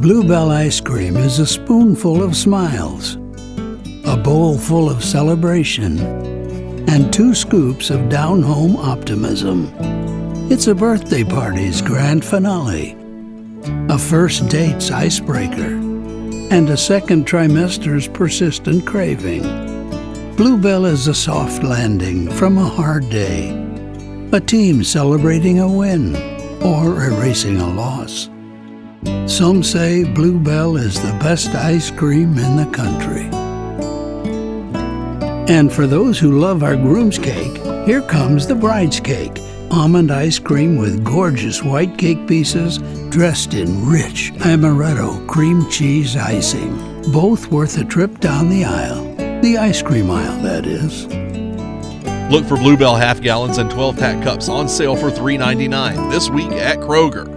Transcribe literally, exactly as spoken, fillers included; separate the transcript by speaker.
Speaker 1: Bluebell ice cream is a spoonful of smiles, a bowl full of celebration, and two scoops of down-home optimism. It's a birthday party's grand finale, a first date's icebreaker, and a second trimester's persistent craving. Bluebell is a soft landing from a hard day, a team celebrating a win or erasing a loss. Some say Bluebell is the best ice cream in the country. And for those who love our groom's cake, here comes the bride's cake. Almond ice cream with gorgeous white cake pieces dressed in rich amaretto cream cheese icing. Both worth a trip down the aisle. The ice cream aisle, that is.
Speaker 2: Look for Bluebell half gallons and twelve pack cups on sale for three ninety-nine this week at Kroger.